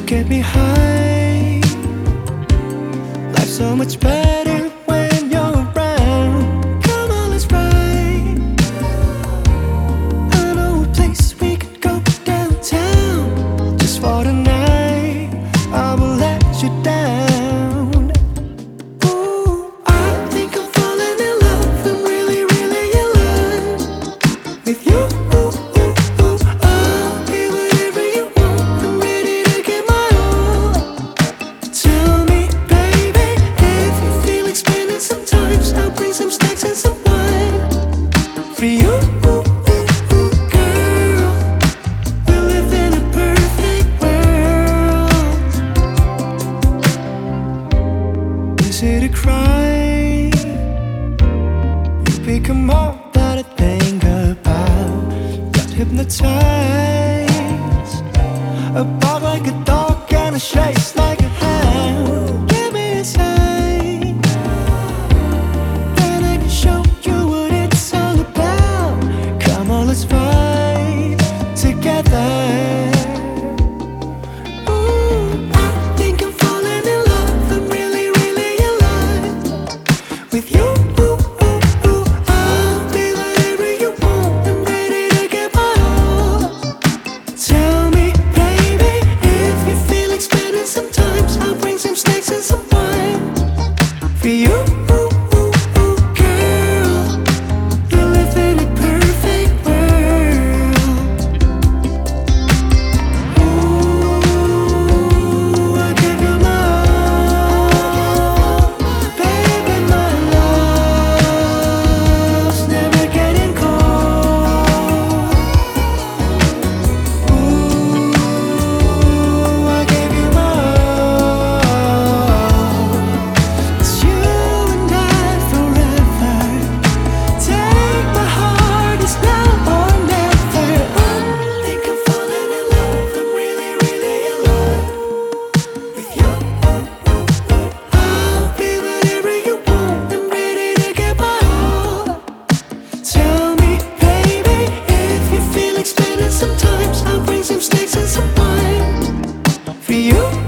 get me high. Life's so much better when you're around. Come on, let's ride. I know a place we could go downtown. Just for tonight, I will let you down. Ooh, I think I'm falling in love. I'm really, really in love with you. Some snacks and some wine for you, girl. We live in a perfect world. Is it a crime? You become all that I think about. Got hypnotized, a bark like a dog and a chase like a hound. Give me a sign. Let's fight together. Ooh, I think I'm falling in love. I'm really, really in love with you. I'll be whatever you want. I'm ready to give my all. Tell me, baby, if you're feeling spending some time, I'll bring some snacks and some wine for you. Sometimes I'll bring some snacks and some wine for you.